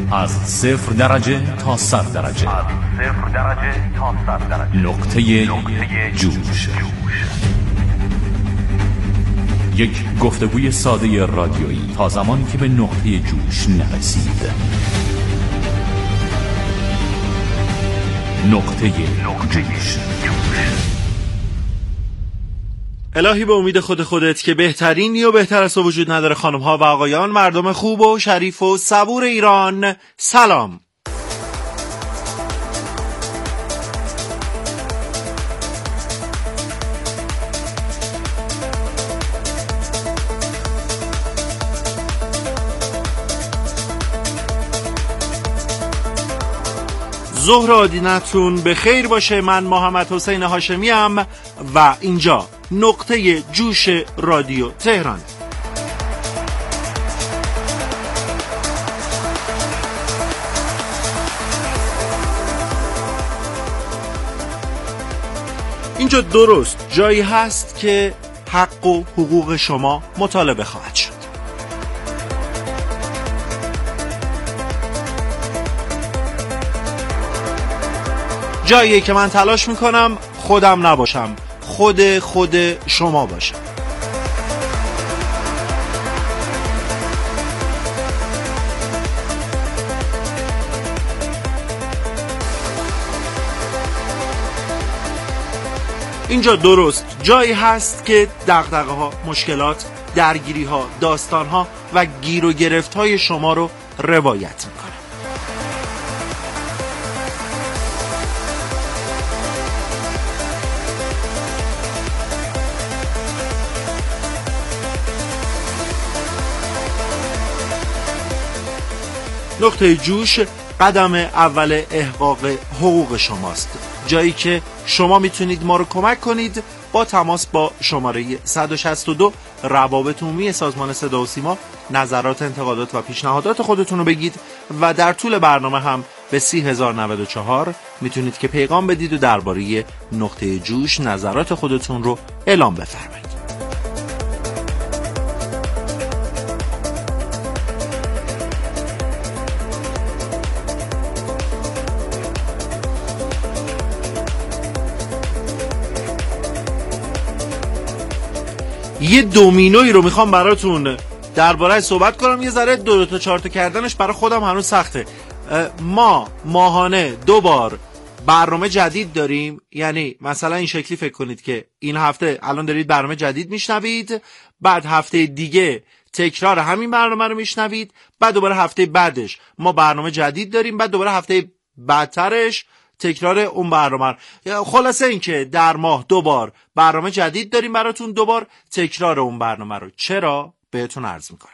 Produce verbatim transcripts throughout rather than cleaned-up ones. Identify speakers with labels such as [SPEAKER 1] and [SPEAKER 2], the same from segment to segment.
[SPEAKER 1] از صفر درجه تا صد درجه،
[SPEAKER 2] از صفر درجه تا صد درجه.
[SPEAKER 1] نقطه جوش. یک گفتگوی ساده رادیویی تا زمانی که به نقطه جوش نرسید. نقطه جوش.
[SPEAKER 3] الهی به امید خود خودت که بهترینی و بهتر از تو وجود نداره. خانم ها و آقایان، مردم خوب و شریف و صبور ایران، سلام. ظهر آدینتون به خیر باشه. من محمد حسین هاشمی ام و اینجا نقطه جوش رادیو تهران. اینجا درست جایی هست که حق و حقوق شما مطالبه خواهد شد. جاییه که من تلاش میکنم خودم نباشم، خود خود شما باشم. اینجا درست جایی هست که دغدغه ها، مشکلات، درگیری ها، داستان ها و گیر و گرفت های شما رو روایت میکنه. نقطه جوش قدم اول احقاق حقوق شماست، جایی که شما میتونید ما رو کمک کنید با تماس با شماره صد و شصت و دو روابط عمومی سازمان صدا و سیما نظرات، انتقادات و پیشنهادات خودتون رو بگید و در طول برنامه هم به سی هزار و نود و چهار میتونید که پیغام بدید و درباره نقطه جوش نظرات خودتون رو اعلام بفرمایید. یه دومینویی رو میخوام براتون درباره صحبت کنم. یه ذره دو, دو تا چهار تا کردنش برای خودم هنوز سخته. ما ماهانه دو بار برنامه جدید داریم، یعنی مثلا این شکلی فکر کنید که این هفته الان دارید برنامه جدید میشنوید، بعد هفته دیگه تکرار همین برنامه رو میشنوید، بعد دوباره هفته بعدش ما برنامه جدید داریم، بعد دوباره هفته بعدترش تکرار اون برنامه. خلاصه این که در ماه دو بار برنامه جدید داریم براتون، دو بار تکرار اون برنامه رو. چرا؟ بهتون عرض میکنم.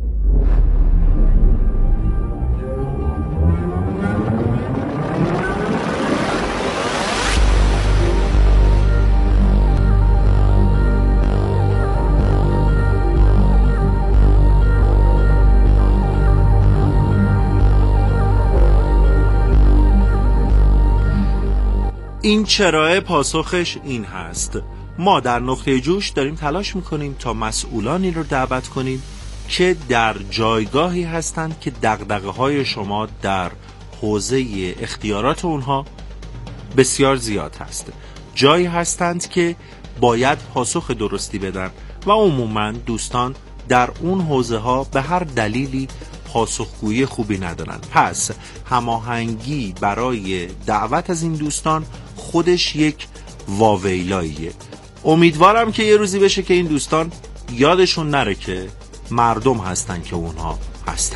[SPEAKER 3] این چرا پاسخش این هست: ما در نقطه جوش داریم تلاش میکنیم تا مسئولانی رو دعوت کنیم که در جایگاهی هستند که دغدغه های شما در حوزه اختیارات اونها بسیار زیاد هست، جایی هستند که باید پاسخ درستی بدن و عموما دوستان در اون حوزه ها به هر دلیلی پاسخگویی خوبی ندارن. پس هماهنگی برای دعوت از این دوستان خودش یک واویلاییه. امیدوارم که یه روزی بشه که این دوستان یادشون نره که مردم هستن که اونها هستن.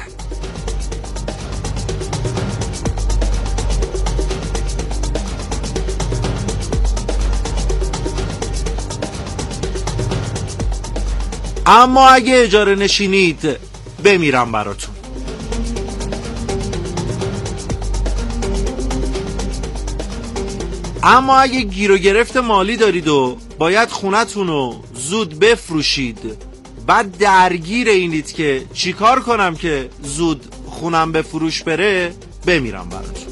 [SPEAKER 3] اما اگه اجاره نشینید بمیرم براتون. اما اگه گیر و گرفت مالی دارید و باید خونتون رو زود بفروشید، بعد درگیر اینید که چیکار کنم که زود خونم به فروش بره، بمیرم براتون.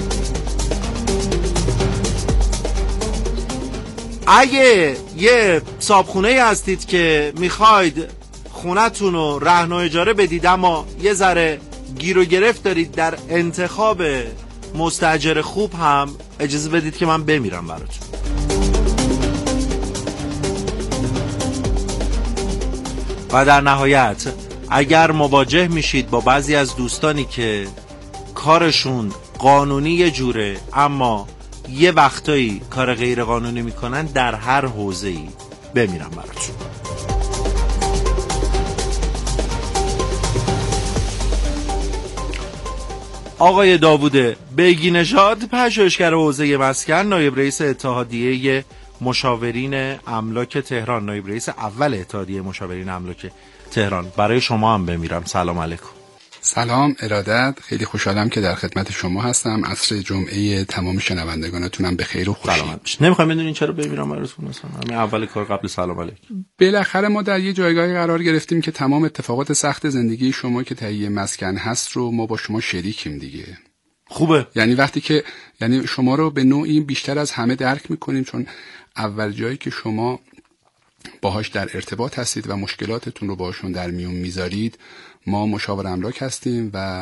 [SPEAKER 3] اگه یه صابخونه هستید که میخواید خونتون رو رهن و اجاره بدید اما یه ذره گیر و گرفت دارید در انتخاب مستاجر خوب هم اجازه بدید که من بمیرم براتون. و در نهایت اگر مواجه میشید با بعضی از دوستانی که کارشون قانونی یه جوره اما یه وقتایی کار غیر قانونی میکنن، در هر حوزه‌ای بمیرم براتون. آقای داوود بیگی نژاد، پژوهشگر حوزه مسکن، نایب رئیس اتحادیه مشاورین املاک تهران، نایب رئیس اول اتحادیه مشاورین املاک تهران، برای شما هم بمیرم. سلام علیکم.
[SPEAKER 4] سلام، ارادت. خیلی خوشحالم که در خدمت شما هستم. عصر جمعه تمام شنوندگانتونم به خیر و خوشی.
[SPEAKER 3] سلامت باشید. نمیخوام بدونین چرا بمیرم براتون، مثلا همین اول کار قبل سلام علیکم.
[SPEAKER 4] بالاخره ما در یه جایگاهی قرار گرفتیم که تمام اتفاقات سخت زندگی شما که تهیه مسکن هست رو ما با شما شریکیم دیگه.
[SPEAKER 3] خوبه.
[SPEAKER 4] یعنی وقتی که یعنی شما رو به نوعی بیشتر از همه درک میکنیم، چون اول جایی که شما باهاش در ارتباط هستید و مشکلاتتون رو باهاشون در میون میذارید، ما مشاور املاک هستیم و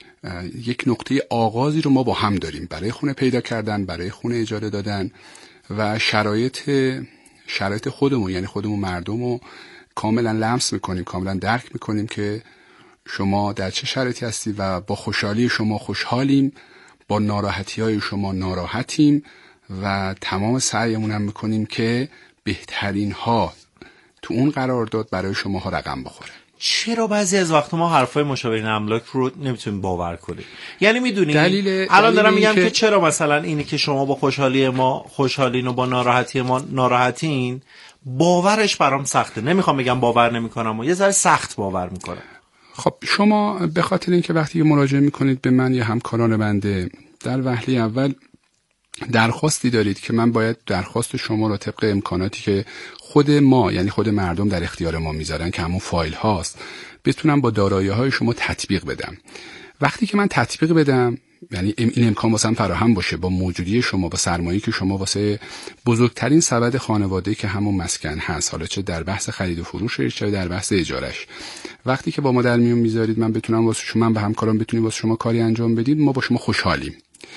[SPEAKER 4] یک نقطه آغازی رو ما با هم داریم برای خونه پیدا کردن، برای خونه اجاره دادن و شرایط شرایط خودمون، یعنی خودمون مردم رو کاملا لمس میکنیم، کاملا درک میکنیم که شما در چه شرایطی هستید و با خوشحالی شما خوشحالیم، با ناراحتی های شما ناراحتیم و تمام سعیمون هم میکنیم که بهترین ها تو اون قرارداد برای شما ها رقم بخوره.
[SPEAKER 3] چرا بعضی از وقت ما حرفای مشاورین املاک رو نمیتونیم باور کنیم؟ یعنی میدونی
[SPEAKER 4] دلیل
[SPEAKER 3] الان دارم میگم
[SPEAKER 4] که...
[SPEAKER 3] که چرا مثلا اینی که شما با خوشحالی ما خوشحالین و با ناراحتی ما ناراحتین، باورش برام سخته. نمیخوام بگم باور نمیکنم، و یه ذره سخت باور میکنم.
[SPEAKER 4] خب شما به خاطر اینکه وقتی مراجعه میکنید به من یا همکاران بنده، در وهله اول درخواستی دارید که من باید درخواست شما رو طبق امکاناتی که خود ما، یعنی خود مردم در اختیار ما میذارن که همون فایل هاست، بتونم با دارایی های شما تطبیق بدم. وقتی که من تطبیق بدم، یعنی این امکان واسم فراهم باشه با موجودی شما، با سرمایه‌ای که شما واسه بزرگترین سبد خانواده که همون مسکن هست، حالا چه در بحث خرید و فروشش چه در بحث اجارش، وقتی که با ما در میون میذارید، من بتونم واسه شما، من به همکاران بتونیم واسه شما کاری انجام بدید، ما با شما خوشحالیم.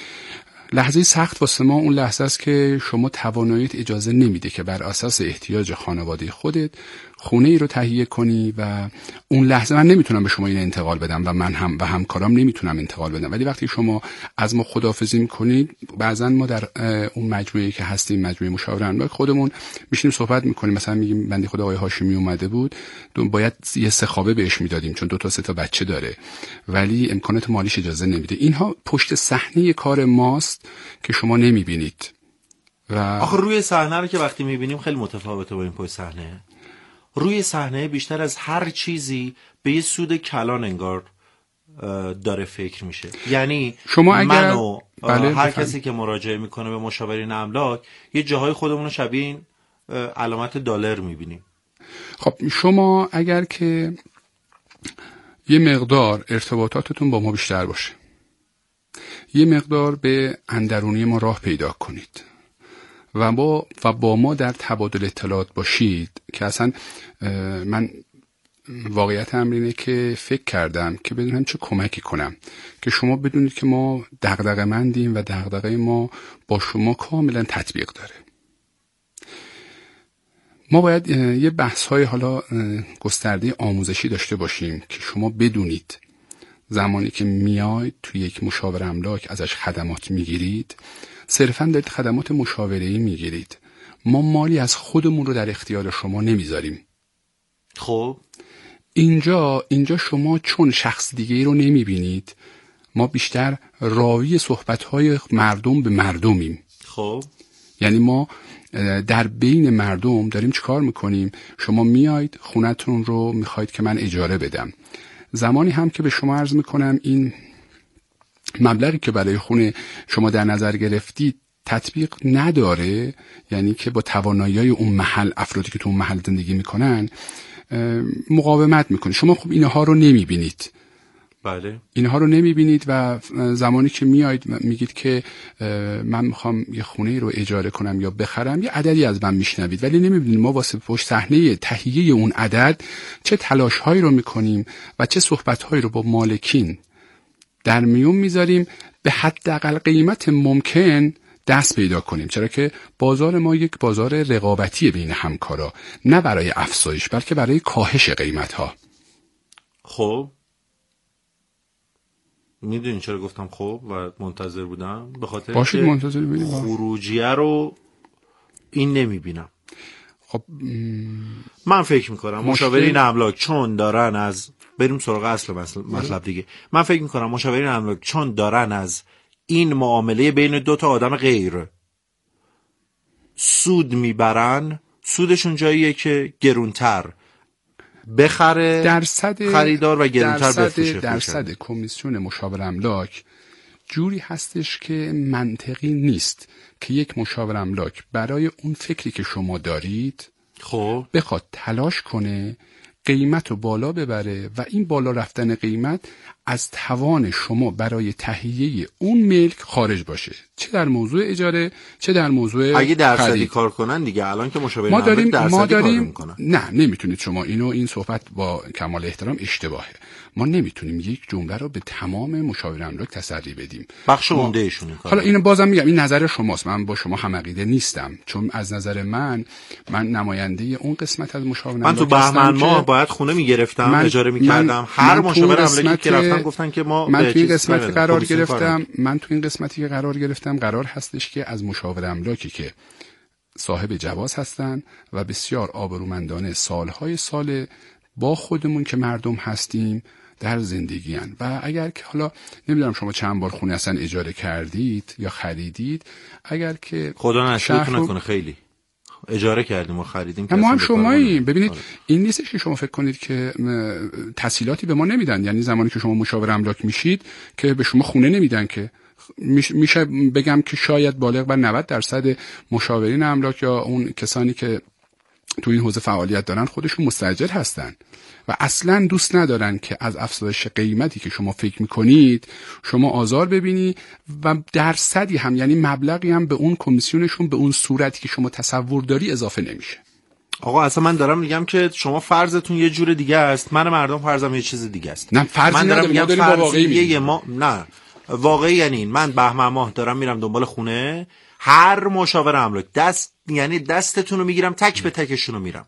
[SPEAKER 4] لحظه سخت واسه ما اون لحظه است که شما تواناییت اجازه نمیده که بر اساس احتیاج خانواده خودت خونه ای رو تهیه کنی و اون لحظه من نمیتونم به شما این انتقال بدم و من هم و همکارام نمیتونم انتقال بدم. ولی وقتی شما از ما خداحافظی میکنید، بعضا ما در اون مجموعه‌ای که هستیم، مجموعه مشاور املاک، خودمون میشینیم صحبت میکنیم. مثلا میگیم بنده خدا آقای هاشمی اومده بود، باید یه سه خوابه بهش میدادیم چون دو تا سه تا بچه داره، ولی امکانات مالیش اجازه نمیده. اینها پشت صحنه کار ماست که شما نمیبینید. و
[SPEAKER 3] آخه روی صحنه رو که وقتی میبینیم خیلی متفاوته با این پشت صحنه. روی صحنه بیشتر از هر چیزی به یه سود کلان انگار داره فکر میشه. یعنی
[SPEAKER 4] شما اگر
[SPEAKER 3] من و
[SPEAKER 4] بله
[SPEAKER 3] هر
[SPEAKER 4] بفرد.
[SPEAKER 3] کسی که مراجعه میکنه به مشاورین املاک، یه جاهای خودمون رو شبیه این علامت دلار میبینیم.
[SPEAKER 4] خب شما اگر که یه مقدار ارتباطاتتون با ما بیشتر باشه، یه مقدار به اندرونی ما راه پیدا کنید و با و با ما در تبادل اطلاعات باشید، که اصلا من واقعیت امر اینه که فکر کردم که بدونم چه کمکی کنم که شما بدونید که ما دغدغه‌مندیم و دغدغه ما با شما کاملا تطبیق داره. ما باید یه بحث‌های حالا گسترده آموزشی داشته باشیم که شما بدونید زمانی که میاید توی یک مشاور املاک ازش خدمات میگیرید، صرفاً دارید خدمات مشاوره‌ای میگیرید. ما مالی از خودمون رو در اختیار شما نمیذاریم.
[SPEAKER 3] خب
[SPEAKER 4] اینجا اینجا شما چون شخص دیگه رو نمیبینید، ما بیشتر راوی صحبت‌های مردم به مردمیم.
[SPEAKER 3] خب
[SPEAKER 4] یعنی ما در بین مردم داریم چیکار میکنیم؟ شما میایید خونتون رو میخواید که من اجاره بدم. زمانی هم که به شما عرض میکنم این مبلغی که برای خونه شما در نظر گرفتید تطبیق نداره، یعنی که با توانایی اون محل، افرادی که تو اون محل زندگی میکنن مقاومت میکنید. شما خب اینها رو نمیبینید.
[SPEAKER 3] بله.
[SPEAKER 4] اینها رو نمیبینید و زمانی که میایید میگید که من میخوام یه خونه رو اجاره کنم یا بخرم، یه عددی از من میشنوید، ولی نمیبینید ما واسه پشت صحنه تهیه اون عدد چه تلاش‌هایی رو میکنیم و چه صحبت‌هایی رو با مالکین در میون میذاریم به حداقل قیمت ممکن دست پیدا کنیم، چرا که بازار ما یک بازار رقابتی بین همکارا، نه برای افزایش بلکه برای کاهش قیمت ها.
[SPEAKER 3] خب میدونی چرا گفتم خب و منتظر بودم؟ به خاطر
[SPEAKER 4] باشید
[SPEAKER 3] که
[SPEAKER 4] منتظر ببینیم
[SPEAKER 3] خروجیه رو این نمیبینم.
[SPEAKER 4] خب
[SPEAKER 3] من فکر میکنم مشاورین املاک چون دارن از بریم سراغ اصل مطلب دیگه، من فکر میکنم مشاورین املاک چون دارن از این معامله بین دو تا آدم غیر سود میبرن، سودشون جاییه که گرونتر بخره
[SPEAKER 4] درصد
[SPEAKER 3] خریدار و گرونتر
[SPEAKER 4] درصد
[SPEAKER 3] بفروشه.
[SPEAKER 4] درصد کمیسیون مشاور املاک جوری هستش که منطقی نیست که یک مشاور املاک برای اون فکری که شما دارید
[SPEAKER 3] خب
[SPEAKER 4] بخواد تلاش کنه قیمت رو بالا ببره و این بالا رفتن قیمت از توان شما برای تهیه اون ملک خارج باشه، چه در موضوع اجاره چه در موضوع
[SPEAKER 3] اگه درصدی
[SPEAKER 4] خرید.
[SPEAKER 3] کار کنن دیگه، الان که مشاورین
[SPEAKER 4] ما داریم
[SPEAKER 3] درصدی
[SPEAKER 4] ما داریم
[SPEAKER 3] کار میکنن.
[SPEAKER 4] نه نمیتونید شما اینو این صحبت با کمال احترام اشتباهه. ما نمیتونیم یک جمله رو به تمام مشاور املاک تسری بدیم.
[SPEAKER 3] بخش
[SPEAKER 4] ما...
[SPEAKER 3] عمده ایشون این کار.
[SPEAKER 4] حالا اینو بازم میگم این نظر شماست، من با شما هم عقیده نیستم، چون از نظر من من نماینده اون قسمت از مشاور املاک
[SPEAKER 3] من تو بهمن ماه باید خونه میگرفتم، اجاره میکردم، هر مشاور املاکی که رفتم گفتن که ما
[SPEAKER 4] من تو این قسمتی
[SPEAKER 3] قرار
[SPEAKER 4] قرار گرفتم من تو این قسمتی که قرار گرفتم قرار هستش که از مشاور املاکی که صاحب جواز هستن و بسیار آبرومندانه سالهای سال با خودمون که مردم هستیم در زندگی هن. و اگر که حالا نمیدونم شما چند بار خونه اصلا اجاره کردید یا خریدید، اگر که
[SPEAKER 3] خدا نشد
[SPEAKER 4] رو...
[SPEAKER 3] نکنه خیلی ما خریدیم و خریدیم،
[SPEAKER 4] ما هم شماییم. ببینید آره. این نیستش که شما فکر کنید که تسهیلاتی به ما نمیدن، یعنی زمانی که شما مشاور املاک میشید که به شما خونه نمیدن، که میشه بگم که شاید بالغ بر نود درصد مشاورین املاک یا اون کسانی که تو این حوزه فعالیت دارن خودشون مستاجر هستن و اصلا دوست ندارن که از افزایش قیمتی که شما فکر میکنید شما آزار ببینی و درصدی هم یعنی مبلغی هم به اون کمیسیونشون به اون صورتی که شما تصور داری اضافه نمیشه.
[SPEAKER 3] آقا اصلا من دارم میگم که شما فرضتون یه جور دیگه است، من مردم فرضم یه چیز دیگه است.
[SPEAKER 4] نه فرضی
[SPEAKER 3] من دارم میگم
[SPEAKER 4] با واقعی
[SPEAKER 3] ما نه واقعی یعنی این. من بهمن ماه دارم میرم دنبال خونه، هر مشاور املاک دست یعنی دستتون رو میگیرم تک به تکشون رو میرم،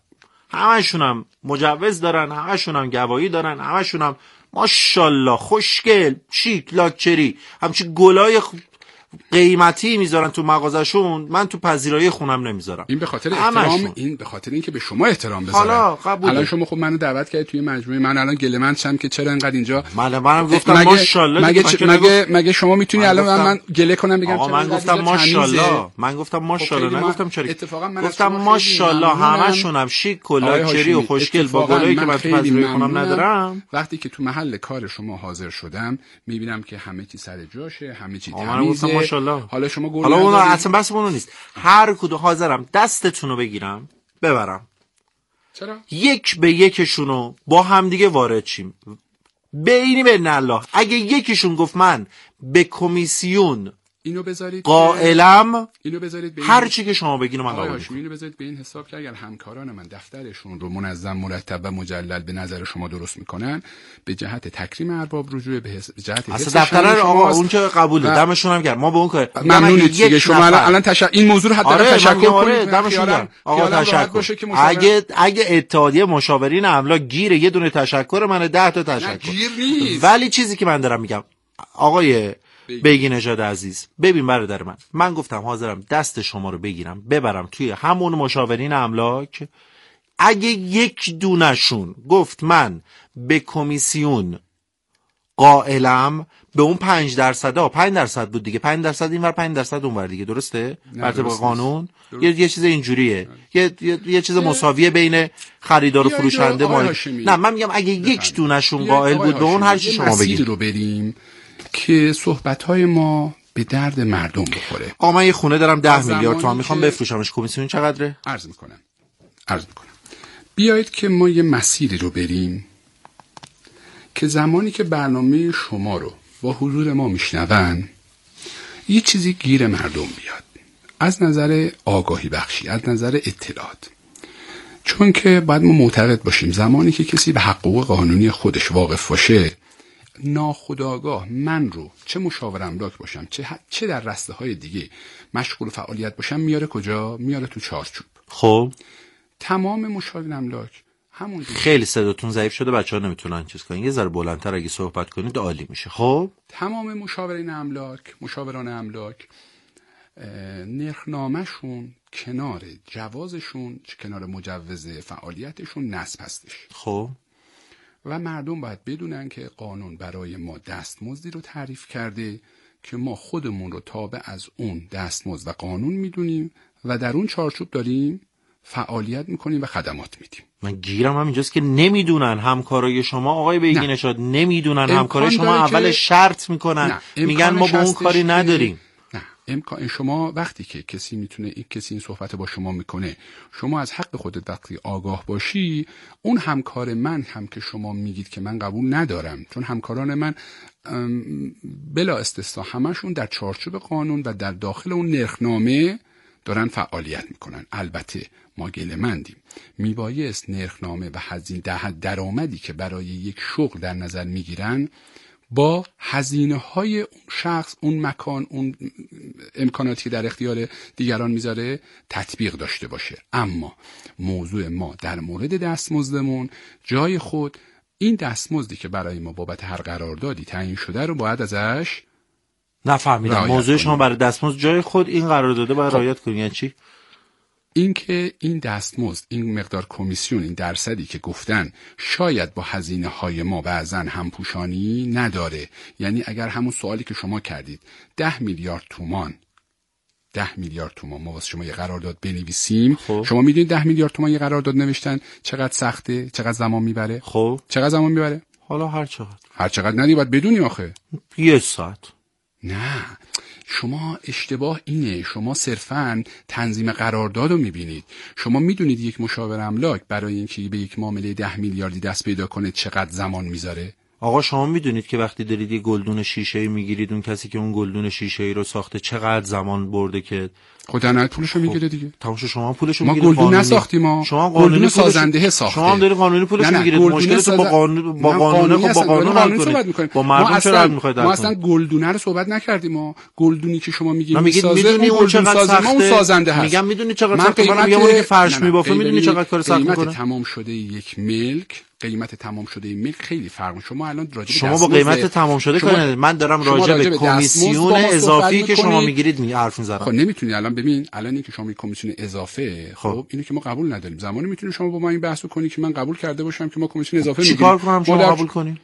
[SPEAKER 3] همشونم مجوز دارن، همشونم گواهی دارن، همشونم ماشاءالله خوشگل شیک لاکچری همچی گلای قیمتی میذارن تو مغازشون، من تو پذیرایی خونم نمیذارم.
[SPEAKER 4] این به خاطر احترام، این به خاطر اینکه به شما احترام بذارن.
[SPEAKER 3] حالا قبول.
[SPEAKER 4] الان شما خب منو دعوت کردید توی مجموعه، من الان گله‌مند شدم که چرا اینقدر اینجا
[SPEAKER 3] من منم گفتم ماشاءالله.
[SPEAKER 4] مگه مگه مگه شما میتونی الان من, من گله کنم بگم
[SPEAKER 3] چرا؟ من گفتم ماشاءالله، من گفتم ماشاءالله، نگفتم چرا.
[SPEAKER 4] اتفاقا من
[SPEAKER 3] گفتم ماشاءالله همشونم شیک کلاکچری و خوشگل با گلایی که من تو پذیرایی خونم ندارم.
[SPEAKER 4] وقتی که تو محل کار شما حاضر شدم میبینم که همه چی سر جاشه، همه چی تمیزه. حالا شما گل
[SPEAKER 3] حالا اون اصلا بس اون نیست، هر کدوم حاضرم دستتون رو بگیرم ببرم.
[SPEAKER 4] چرا؟
[SPEAKER 3] یک به یکشونو با هم دیگه وارد شیم. بینی بین الله اگه یکیشون گفت من به کمیسیون
[SPEAKER 4] اینو بذارید
[SPEAKER 3] قائلم،
[SPEAKER 4] اینو بذارید
[SPEAKER 3] هر چی که شما بگین من قبول
[SPEAKER 4] میکنم. اینو بذارید به این حساب که اگر همکاران من دفترشون رو منظم مرتب و مجلل به نظر شما درست میکنن، به جهت تکریم ارباب رجوع به جهت
[SPEAKER 3] اصلا دفتر آقا اون که قبوله و... دمشون هم کرد. ما به اون کار
[SPEAKER 4] ممنونید دیگه. شما الان تش... این موضوع رو حتی
[SPEAKER 3] آره
[SPEAKER 4] تشکر
[SPEAKER 3] کنید. دمشون گرم آقا تشکر. مشاور... اگه اگه اتحادیه مشاورین املاک گیره یه دونه تشکر منه ده تا تشکر. ولی چیزی که من دارم میگم آقای بگی نژاد عزیز، ببین برادر من، من گفتم حاضرم دست شما رو بگیرم ببرم توی همون مشاورین املاک. اگه یک دونشون گفت من به کمیسیون قائلم، به اون پنج درصد ها پنج درصد بود دیگه، پنج درصد این ور پنج درصد اون ور دیگه، درسته؟ بر طبق قانون یه یه چیز اینجوریه، یه یه, یه چیز مساویه بین خریدار و فروشنده. مال نه من میگم اگه یک دونشون قائل بود به اون هر چی شما بگید
[SPEAKER 4] رو بریم که صحبت‌های ما به درد مردم بخوره.
[SPEAKER 3] آقا من یه خونه دارم ده میلیارد تومان میخوام بفروشمش، کمیسیون چقدره؟
[SPEAKER 4] عرض میکنم عرض میکنم بیایید که ما یه مسیری رو بریم که زمانی که برنامه شما رو با حضور ما میشنون یه چیزی گیر مردم بیاد از نظر آگاهی بخشی، از نظر اطلاعات. چون که باید ما معتقد باشیم زمانی که کسی به حقوق قانونی خودش واقف باشه، ناخودآگاه من رو چه مشاور املاک باشم چه چه در رسته های دیگه مشغول فعالیت باشم میاره کجا؟ میاره تو چارچوب.
[SPEAKER 3] خب
[SPEAKER 4] تمام مشاور املاک همون دیگه.
[SPEAKER 3] خیلی صداتون ضعیف شده، بچه‌ها نمیتونن چیز کنن، یه ذره بلندتر اگه صحبت کنید عالی میشه. خب
[SPEAKER 4] تمام مشاورین املاک، مشاوران املاک، نرخنامه‌شون کنار جوازشون، کنار مجوز فعالیتشون نصب هستش.
[SPEAKER 3] خب
[SPEAKER 4] و مردم باید بدونن که قانون برای ما دستمزدی رو تعریف کرده که ما خودمون رو تابع از اون دستمزد و قانون میدونیم و در اون چارچوب داریم فعالیت میکنیم و خدمات میدیم.
[SPEAKER 3] من گیرم هم اینجاست که نمیدونن همکارای شما آقای بیگی نژاد، نمیدونن همکارای شما اول شرط میکنن، میگن ما به اون کاری نداریم.
[SPEAKER 4] نه، امکان شما وقتی که کسی میتونه این کسی این صحبت با شما میکنه، شما از حق خودت وقتی آگاه باشی، اون همکار من هم که شما میگید که من قبول ندارم، چون همکاران من بلا استثنا همشون در چارچوب قانون و در داخل اون نرخنامه دارن فعالیت میکنن. البته ما گله‌مندیم، میبایست نرخنامه و هزینه ده درآمدی که برای یک شغل در نظر میگیرن با هزینه های اون شخص، اون مکان، اون امکاناتی که در اختیار دیگران میذاره تطبیق داشته باشه. اما موضوع ما در مورد دستمزدمون جای خود، این دستمزدی که برای ما بابت هر قراردادی تعیین شده رو باید ازش
[SPEAKER 3] نفهمیدم. موضوع شما برای دستمزد جای خود، این قرارداد باید رعایت کنید. یعنی چی؟
[SPEAKER 4] این که این دستمزد، این مقدار کمیسیون، این درصدی که گفتن شاید با هزینه های ما بعضا همپوشانی نداره. یعنی اگر همون سوالی که شما کردید ده میلیارد تومان ده میلیارد تومان ما واسه شما یه قرارداد بنویسیم، خب. شما میدونید ده میلیارد تومان یه قرارداد نوشتن چقدر سخته، چقدر زمان میبره؟
[SPEAKER 3] خب
[SPEAKER 4] چقدر زمان میبره؟
[SPEAKER 3] حالا هر چقدر
[SPEAKER 4] هر چقدر ندی باید بدونی آخه.
[SPEAKER 3] یه ساعت.
[SPEAKER 4] نه، شما اشتباه اینه، شما صرفاً تنظیم قرارداد رو میبینید. شما میدونید یک مشاور املاک برای اینکه به یک معامله ده میلیاردی دست پیدا کنه چقدر زمان میذاره؟
[SPEAKER 3] آقا شما میدونید که وقتی دارید یه گلدون شیشه‌ای میگیرید، اون کسی که اون گلدون شیشه‌ای رو ساخته چقدر زمان برده که
[SPEAKER 4] خود در نهایت پولشو میگیره دیگه.
[SPEAKER 3] تمام شد، شما پولشو
[SPEAKER 4] ما
[SPEAKER 3] میگیرید.
[SPEAKER 4] گلدون نساختیم، ما
[SPEAKER 3] شما
[SPEAKER 4] گلدون سازنده ساخته.
[SPEAKER 3] شما هم دارید قانونی پولشو میگیرید. مشکلتون با قانون با قانون خب با قانون حل کنید. با مردم چرا حل می‌خواید؟
[SPEAKER 4] ما اصلا گلدونه رو صحبت نکردیم. ما گلدونی که شما میگید
[SPEAKER 3] میسازه، میدونی اون چقدر سخته، اون
[SPEAKER 4] سازنده هست.
[SPEAKER 3] میگم میدونی چقدر سخته، من میگم اون که فرش میبافه میدونی چقدر کار سخت میکنه.
[SPEAKER 4] قیمت تمام شده یک ملک، قیمت تمام شده ملک خیلی فرق. شما الان راجع به
[SPEAKER 3] شما با قیمت تمام شده کار، من دارم راجع به کمیسیون اضافی که شما میگیرید می حرف میزنم.
[SPEAKER 4] خب نمیتونی الان ببین، الان اینکه شما کمیسیون اضافه، خب اینو که ما قبول نداریم. زمانی میتونی شما با ما این بحثو کنی که من قبول کرده باشم که ما کمیسیون اضافه میگیریم.
[SPEAKER 3] چیکار کنم شما قبول کنین؟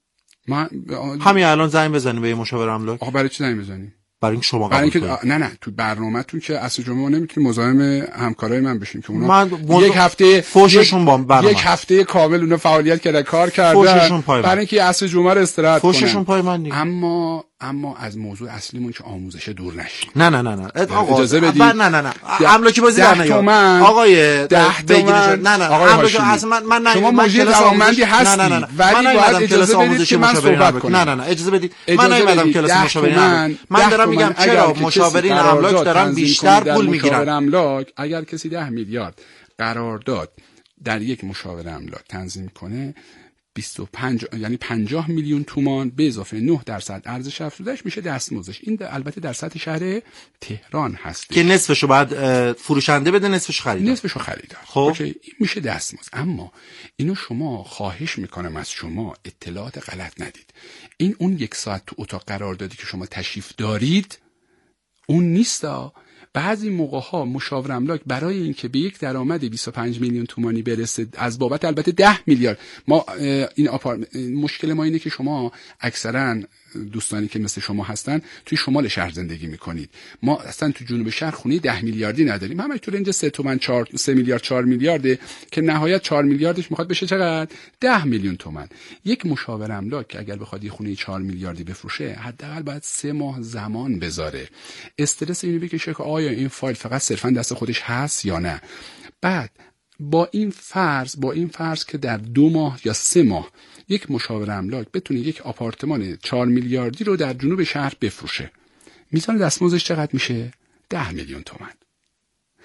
[SPEAKER 4] من
[SPEAKER 3] همین الان زنگ بزنیم به مشاور املاک.
[SPEAKER 4] آخه برای چی زنگ بزنیم؟
[SPEAKER 3] برای اینکه شما قبول کنید.
[SPEAKER 4] نه نه تو برنامه‌تون که اصل جمعه ما نمیتونیم مزاحم همکارای من بشیم که اونا
[SPEAKER 3] من
[SPEAKER 4] یک هفته
[SPEAKER 3] فوششون با برنامه
[SPEAKER 4] یک هفته کامل اونا فعالیت کردن، کار کردن، برای اینکه اصل جمعه رو استراحت کنن.
[SPEAKER 3] فوششون پای من دیگه.
[SPEAKER 4] اما اما از موضوع اصلیمون که آموزش دور نشیم.
[SPEAKER 3] نه نه نه نه آقا
[SPEAKER 4] اجازه بدید.
[SPEAKER 3] نه نه نه املاکی بازی در نیار آقای بیگی نژاد. نه نه املاکی اصلا من من
[SPEAKER 4] شما مجری توانمندی هستی، ولی باید اجازه بدید که من صحبت کنم.
[SPEAKER 3] نه نه نه اجازه بدید. من نمیدونم کلاس مشاورین املاک. من دارم میگم چرا مشاورین املاک دارن بیشتر پول میگیرن.
[SPEAKER 4] املاک اگر کسی ده میلیارد قرارداد در یک مشاور املاک تنظیم کنه، بیست و پنج یعنی پنجاه میلیون تومان به اضافه نه درصد ارزش افزودهش میشه دستمزدش. این البته در سطح شهر تهران هست
[SPEAKER 3] که نصفشو بعد فروشنده بده، نصفشو خریدار.
[SPEAKER 4] نصفشو خریدار.
[SPEAKER 3] خب
[SPEAKER 4] اوکی، این میشه دستمزد. اما اینو شما خواهش میکنم از شما اطلاعات غلط ندید. این اون یک ساعت تو اتاق قراردادی که شما تشریف دارید اون نیستا. بعضی موقع ها مشاور املاک برای اینکه به یک درآمد بیست و پنج میلیون تومانی برسه، از بابت البته ده میلیارد، ما این آپارت مشکل ما اینه که شما اکثرا دوستانی که مثل شما هستن توی شمال شهر زندگی میکنید. ما اصلا تو جنوب شهر خونه ده میلیاردی نداریم. همه تو رنج سه تومن چهار سه میلیارد چهار میلیارده که نهایت چهار میلیاردش میخواد بشه چقدر؟ ده میلیون تومن. یک مشاور املاک که اگر بخواد یه خونه چهار میلیاردی بفروشه، حداقل باید سه ماه زمان بذاره. استرس اینو بکشه که آیا این فایل فقط صرفا دست خودش هست یا نه. بعد با این فرض با این فرض که در دو ماه یا سه ماه یک مشاور املاک بتونه یک آپارتمان چهار میلیاردی رو در جنوب شهر بفروشه، میزان دستمزدش چقدر میشه؟ ده میلیون تومان.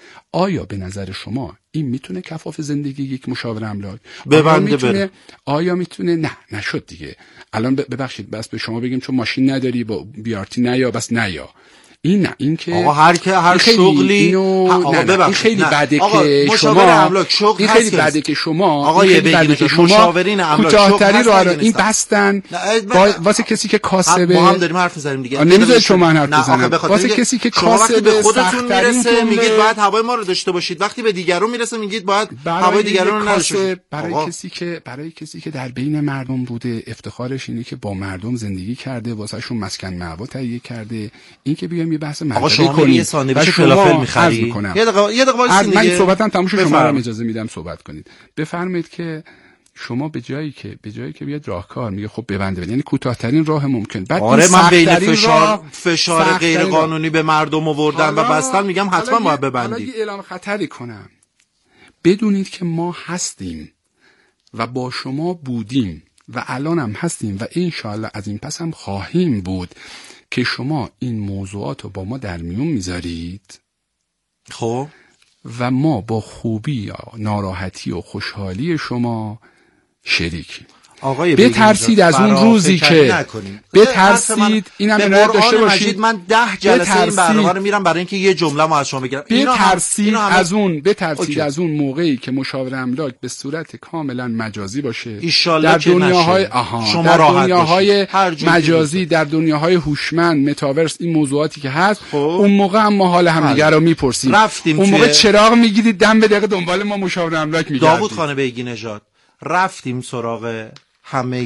[SPEAKER 4] آیا به نظر شما این میتونه کفاف زندگی یک مشاور املاک
[SPEAKER 3] ببنده
[SPEAKER 4] میتونه
[SPEAKER 3] بره؟
[SPEAKER 4] آیا میتونه؟ نه نشد دیگه. الان ببخشید بس به شما بگیم چون ماشین نداری با بیارتی نیا بس نیا. این نه این که
[SPEAKER 3] آقا هر که هر شغلی
[SPEAKER 4] اینو...
[SPEAKER 3] آقا
[SPEAKER 4] نه نه این خیلی بده که شما
[SPEAKER 3] املاک شغل
[SPEAKER 4] این خیلی بده که شما
[SPEAKER 3] آقا یه بده که شما
[SPEAKER 4] مشاورین املاک کوتاه‌تری رو این بستن با... واسه کسی که کاسبه.
[SPEAKER 3] ما هم داریم حرف می‌زنیم دیگه.
[SPEAKER 4] نمیذارید شما حرف بزنید.
[SPEAKER 3] واسه کسی که کاسبه به خودتون میرسه میگید باید هوای ما رو داشته باشید، وقتی به دیگران میرسه میگید باید هوای دیگران رو نداشته.
[SPEAKER 4] برای کسی که برای کسی که در بین مردم بوده افتخارش اینه که با مردم زندگی کرده، واسهشون مسکن مأوا تهیه کرده. این که بیام یه بحث منطقی
[SPEAKER 3] کنی یه ساندویچ فلافل می‌خری.
[SPEAKER 4] یه
[SPEAKER 3] دقیقه یه دقیقه وایسین دیگه.
[SPEAKER 4] من صحبتم تموم شد، شما رو اجازه میدم صحبت کنید. بفرمایید که شما به جایی که به جایی که بیاد راهکار میگه خب ببنده، یعنی کوتاه‌ترین راه ممکن.
[SPEAKER 3] بعد آره من بین فشار فشار غیر قانونی به مردم آوردن و بستن میگم حتما باید ببندید.
[SPEAKER 4] حالا یه اعلام خطری کنم. بدونید که ما هستیم و با شما بودیم و الان هم هستیم و انشالله از این پس هم خواهیم بود که شما این موضوعات رو با ما در میون میذارید.
[SPEAKER 3] خب
[SPEAKER 4] و ما با خوبی یا ناراحتی و خوشحالی شما شریکیم. بترسید از اون روزی که بترسید اینم اینو داشته باشید.
[SPEAKER 3] من ده جلسه این برنامه رو میرم برای اینکه یه جمله ما از شما بگیرم.
[SPEAKER 4] بترسید از اون بترسید از اون موقعی که مشاور املاک به صورت کاملا مجازی باشه
[SPEAKER 3] در
[SPEAKER 4] دنیاهای آها در دنیاهای مجازی، در دنیاهای هوشمند، متاورس، این موضوعاتی که هست. اون موقع هم ما حال همدیگه رو میپرسیم. اون موقع چراغ میگیرید دم به دقیقه دنبال ما مشاور املاک میگردید.
[SPEAKER 3] داوود خانه بیگی نژاد رفتیم سراغ همه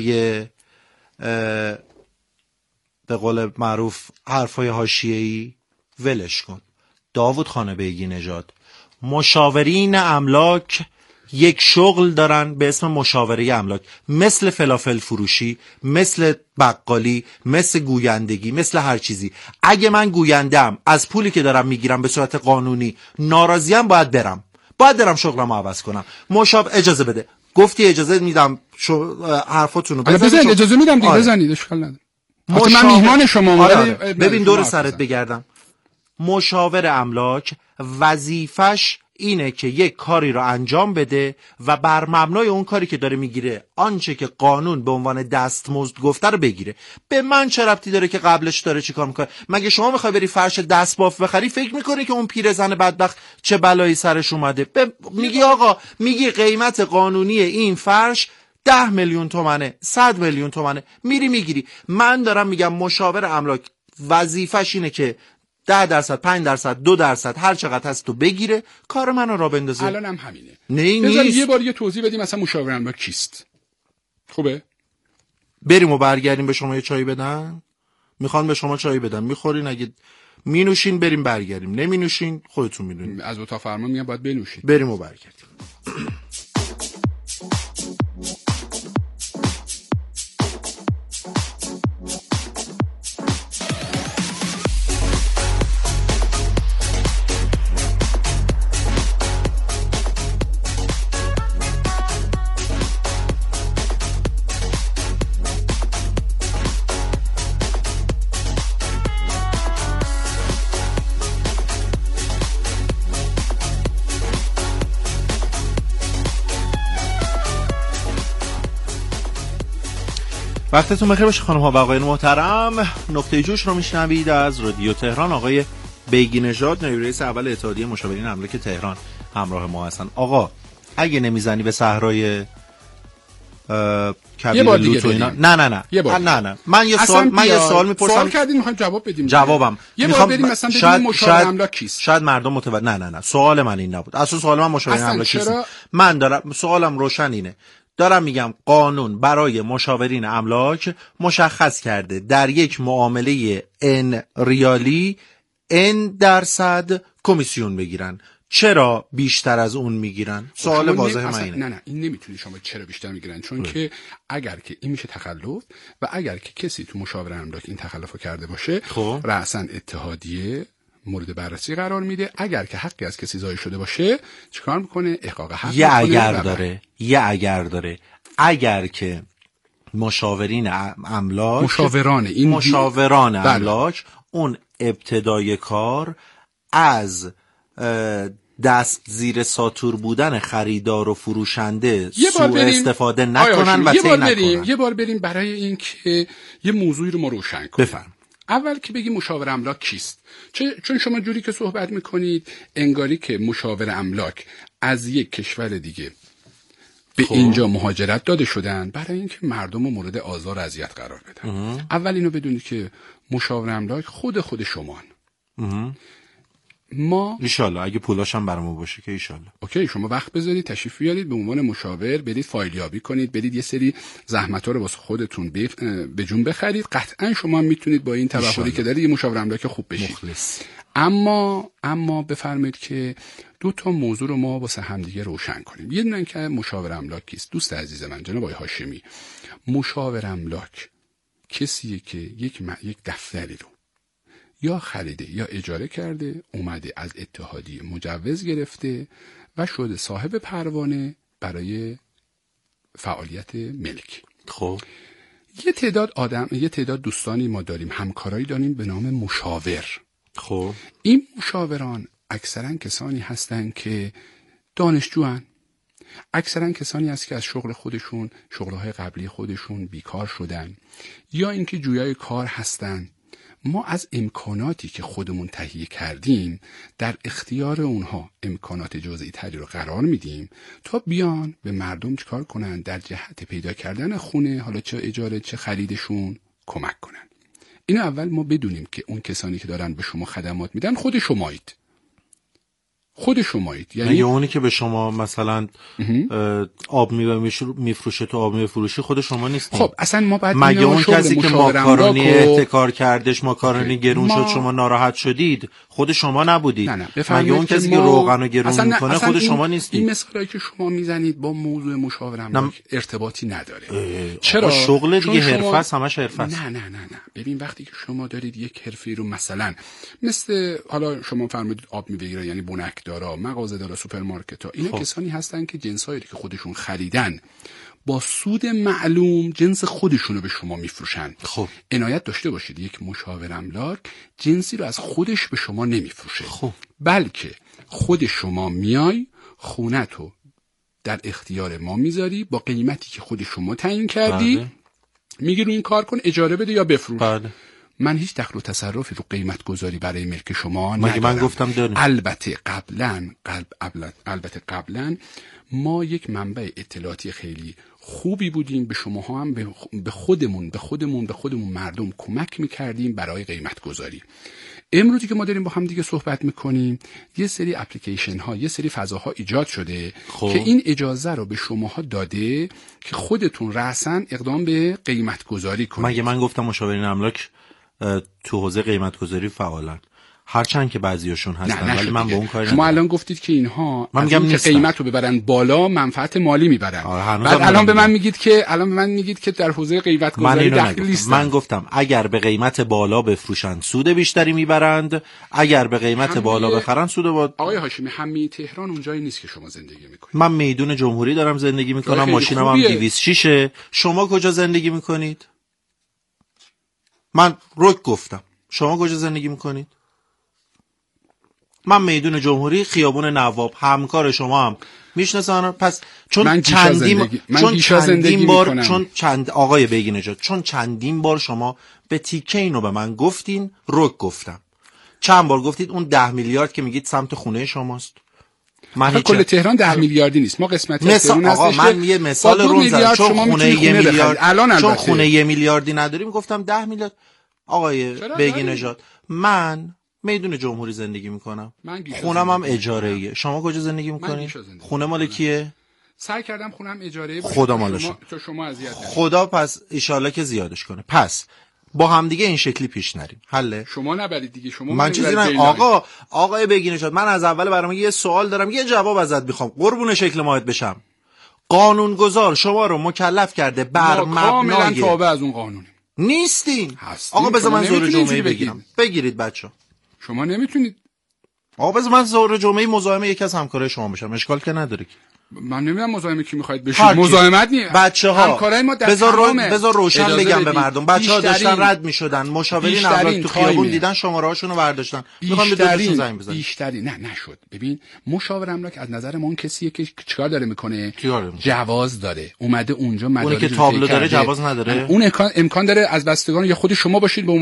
[SPEAKER 3] به قول معروف حرفای حاشیه‌ای. ولش کن. داوود خانه بیگی نژاد، مشاورین املاک یک شغل دارن به اسم مشاوره املاک، مثل فلافل فروشی، مثل بقالی، مثل گویندگی، مثل هر چیزی. اگه من گویندم از پولی که دارم میگیرم به صورت قانونی ناراضیم، باید برم باید برم شغلمو عوض کنم. مشاور اجازه بده. گفتی اجازه میدم شو حرفاتونو
[SPEAKER 4] بزنید. اجازه میدم دیگه. بزنید اشکال نداره. من میهمان شما.
[SPEAKER 3] آره آره. ببین دور سرت بگردم. مشاور املاک وظیفش اینه که یک کاری رو انجام بده و بر مبنای اون کاری که داره میگیره آنچه که قانون به عنوان دستمزد گفته رو بگیره. به من چه ربطی داره که قبلش داره چیکار میکنه؟ مگه شما میخوای بری فرش دستباف بخری فکر میکنی که اون پیرزن بدبخت چه بلایی سرش اومده؟ میگی آقا میگی قیمت قانونی این فرش ده میلیون تومنه، صد میلیون تومنه، میری میگیری. من دارم میگم مشاور املاک وظیفش اینه که ده درصد، پنج درصد، دو درصد هر چقدر هست تو بگیره، کار منو را بندازه.
[SPEAKER 4] الان هم همینه.
[SPEAKER 3] نه نیست.
[SPEAKER 4] یه بار یه توضیح بدیم مثلا مشاور املاک کیست؟ خوبه؟
[SPEAKER 3] بریم و برگردیم به شما یه چای بدن. میخوان به شما چای بدن، میخورین، اگه مینوشین بریم برگردیم، نمینوشین خودتون میدونید.
[SPEAKER 4] از اتاق فرمان میگم باید بنوشید.
[SPEAKER 3] بریم و برگردیم. وقتتون بخیر باشه خانم ها و آقایان محترم. نقطه جوش رو میشنوید از رادیو تهران. آقای بیگی نژاد نایب رئیس اول اتحادیه مشاورین املاک تهران همراه ما هستن. آقا اگه نمیزنی به صحرای کبیر لوت و اینا، نه نه نه نه نه من یه سوال من یه سوال میپرسم،
[SPEAKER 4] سوال کردین میخوایم جواب بدیم.
[SPEAKER 3] جوابم
[SPEAKER 4] یه بار بریم مثلا ببینیم مشاور املاک کیست.
[SPEAKER 3] شاید مردم متوجه نه نه نه سوال من این نبود. اصلا سوال من مشاور املاک کیست. من دارم سوالم روشن اینه. دارم میگم قانون برای مشاورین املاک مشخص کرده در یک معامله ان ریالی ان درصد کمیسیون بگیرن. چرا بیشتر از اون میگیرن؟ سوال واضحه من اینه.
[SPEAKER 4] نه نه این نمیتونی شما چرا بیشتر میگیرن، چون اه. که اگر که این میشه تخلف و اگر که کسی تو مشاور املاک این تخلفو کرده باشه،
[SPEAKER 3] خب
[SPEAKER 4] رأساً اتحادیه مورد بررسی قرار میده. اگر که حقی از کسی ضایع شده باشه چیکار میکنه؟ احقاق حق
[SPEAKER 3] یه اگر داره یه اگر داره اگر که مشاورین املاک
[SPEAKER 4] مشاوران این
[SPEAKER 3] مشاوران املاک اون ابتدای کار از دست زیر ساتور بودن خریدار و فروشنده
[SPEAKER 4] یه بار
[SPEAKER 3] سوء
[SPEAKER 4] بریم.
[SPEAKER 3] استفاده نکنن و
[SPEAKER 4] یه
[SPEAKER 3] طی
[SPEAKER 4] بار بریم
[SPEAKER 3] نکنن.
[SPEAKER 4] یه بار بریم برای این که یه موضوعی رو ما روشن کنیم.
[SPEAKER 3] بفرم.
[SPEAKER 4] اول که بگیم مشاور املاک کیست؟ چون شما جوری که صحبت میکنید انگاری که مشاور املاک از یک کشور دیگه به
[SPEAKER 3] خب.
[SPEAKER 4] اینجا مهاجرت داده شدن برای اینکه مردم رو مورد آزار و اذیت قرار بدن. اه. اول اینو بدونید که مشاور املاک خود خود شمان. اه. ما
[SPEAKER 3] ایشالله اگه پولاش هم برامون باشه که ایشالله.
[SPEAKER 4] اوکی، شما وقت بذارید تشریف بیارید به عنوان مشاور، برید فایلیابی کنید، برید یه سری زحمت‌ها رو واسه خودتون به جون بخرید. قطعا شما میتونید با این توقعی که دارید یه مشاور املاک خوب بشید.
[SPEAKER 3] مخلص.
[SPEAKER 4] اما اما بفرمایید که دو تا موضوع رو ما واسه همدیگه روشن کنیم. یه دونه که مشاور املاک کیست؟ دوست عزیز من جناب آقای هاشمی، مشاور املاک کسیه که یک م... یک دفتری رو یا خریده یا اجاره کرده، اومده از اتحادیه مجوز گرفته و شده صاحب پروانه برای فعالیت ملکی.
[SPEAKER 3] خب
[SPEAKER 4] یه تعداد آدم، یه تعداد دوستانی ما داریم، همکارایی داریم به نام مشاور.
[SPEAKER 3] خب
[SPEAKER 4] این مشاوران اکثرا کسانی هستند که دانشجوان، اکثرا کسانی هست که از شغل خودشون، شغلهای قبلی خودشون بیکار شدن یا اینکه جویای کار هستن. ما از امکاناتی که خودمون تهیه کردیم در اختیار اونها امکانات جزئی تری رو قرار میدیم تا بیان به مردم چیکار کنن؟ در جهت پیدا کردن خونه، حالا چه اجاره چه خریدشون، کمک کنن. اینو اول ما بدونیم که اون کسانی که دارن به شما خدمات میدن خود شمایید. خود شمایید.
[SPEAKER 3] یعنی اونی که به شما مثلا آب میفروشه تو آب میفروشی خود شما نیستین.
[SPEAKER 4] خب اصلا ما بعد
[SPEAKER 3] مگه اون کسی که ماکارونی احتکار کردش، ماکارونی گرون شد، شما ناراحت شدید، خود شما نبودید؟
[SPEAKER 4] نه نه.
[SPEAKER 3] مگه اون کسی که روغن رو گرون میکنه خود شما نیستید؟
[SPEAKER 4] این مثالی که شما میزنید با موضوع مشاور املاک ارتباطی نداره.
[SPEAKER 3] چرا؟ شغل دیگه حرفه است، همش حرفه است.
[SPEAKER 4] نه نه نه نه. ببین وقتی که شما دارید یک حرفی رو مثلا مثل حالا شما فرمودید آب می‌بگیره، یعنی بنک دارا، مغازه دارا، سوپرمارکت‌ها، اینا خب. کسانی هستن که جنسایی که خودشون خریدن با سود معلوم جنس خودشونو به شما میفروشن.
[SPEAKER 3] خب
[SPEAKER 4] عنایت داشته باشید یک مشاور املاک جنسی رو از خودش به شما نمیفروشه.
[SPEAKER 3] خب
[SPEAKER 4] بلکه خود شما میای خونتو در اختیار ما میذاری با قیمتی که خود شما تعیین کردی. بله. میگی رو این کار کن، اجاره بده یا بفروش.
[SPEAKER 3] بله.
[SPEAKER 4] من هیچ دخل و تصرفی رو قیمت گذاری برای ملک شما ندارم.
[SPEAKER 3] مگه من گفتم داریم؟
[SPEAKER 4] البته قبلا قلب البته قبلا ما یک منبع اطلاعاتی خیلی خوبی بودیم، به شماها هم به خودمون به خودمون به خودمون مردم کمک میکردیم برای قیمت گذاری. امروزی که ما داریم با هم دیگه صحبت میکنیم یه سری اپلیکیشن ها، یه سری فضاها ایجاد شده خب. که این اجازه رو به شماها داده که خودتون رأساً اقدام به قیمت گذاری کنید.
[SPEAKER 3] مگه من گفتم مشاورین املاک تو حوزه قیمت گذاری فعالن؟ هرچند که بعضیاشون هستن ولی من با اون کاری
[SPEAKER 4] شما ندارم. الان گفتید که اینها
[SPEAKER 3] من میگم
[SPEAKER 4] که قیمت رو ببرن بالا منفعت مالی میبرن. بعد الان به من میگید که الان به من میگید که در حوزه قیمت گذاری دخیل نیستن.
[SPEAKER 3] من گفتم اگر به قیمت بالا بفروشن سود بیشتری میبرند، اگر به قیمت بالا بخرن سود با...
[SPEAKER 4] آقای هاشمی همه تهران اونجایی نیست که شما زندگی میکنید.
[SPEAKER 3] من میدون جمهوری دارم زندگی میکنم، ماشینم هم دویست و شش. شما کجا زندگی میکنید؟ من رک گفتم. شما کجا زندگی میکنید؟ من میدون جمهوری، خیابون نواب، همکار شما هم میشناسن. پس چون چندین چون چندین بار چون چند آقای بیگی نژاد چون چندین بار شما به تیکه اینو به من گفتین، رک گفتم. چند بار گفتید اون ده میلیارد که میگید سمت خونه شماست.
[SPEAKER 4] من کل تهران ده میلیاردی نیست. ما قسمتی
[SPEAKER 3] مثال آقا من یه مثال رو زدم چون خونه یه میلیارد الان چون خونه یه میلیاردی نداریم گفتم ده میلیارد. آقای بیگی نژاد من میدون جمهوری زندگی میکنم، خونم هم اجاره ایه. شما کجا زندگی میکنید؟ خونه مال کیه؟
[SPEAKER 4] سعی کردم خونم اجاره باشه.
[SPEAKER 3] خدا مالشه.
[SPEAKER 4] تو شما اذیت نکنید.
[SPEAKER 3] خدا پس ایشالله که زیادش کنه. پس با هم دیگه این شکلی پیش نریم. حله؟
[SPEAKER 4] شما نبرید دیگه. شما
[SPEAKER 3] من چیزی نه آقا. آقای بیگی نژاد من از اول برام یه سوال دارم، یه جواب ازت میخوام. قربون شکل ماهت بشم. قانونگذار شما رو مکلف کرده بر مبنای
[SPEAKER 4] کاملا تابع از اون قانون
[SPEAKER 3] نیستین. آقا بذار من زور جمعه بگیرم. بگیرید بچا.
[SPEAKER 4] شما نمیتونید
[SPEAKER 3] آقا بذار من ظهر جمعه مزاحم یکی از همکارای شما بشم، اشکال که نداره.
[SPEAKER 4] من نمیدونم مزاحم کی میخواید بشید. مزاحمت نیست.
[SPEAKER 3] بچه‌ها
[SPEAKER 4] همکارای ما در
[SPEAKER 3] بذار رو...
[SPEAKER 4] تمام
[SPEAKER 3] بذار روشن بگم به مردم. بچه‌ها داشتن رد میشدن، مشاورین املاک تو خیابون دیدن شماره هاشون رو برداشتن. میخوام به دوستشون زنگ بزنم.
[SPEAKER 4] بیشتری نه نشد. ببین مشاور املاک از نظر ما اون کسیه که چیکار داره میکنه؟
[SPEAKER 3] داره
[SPEAKER 4] جواز داره. اومده اونجا مدارک
[SPEAKER 3] اونی که تابلو داره جواز نداره.
[SPEAKER 4] اون امکان امکان داره از بستگان یا خود شما باشید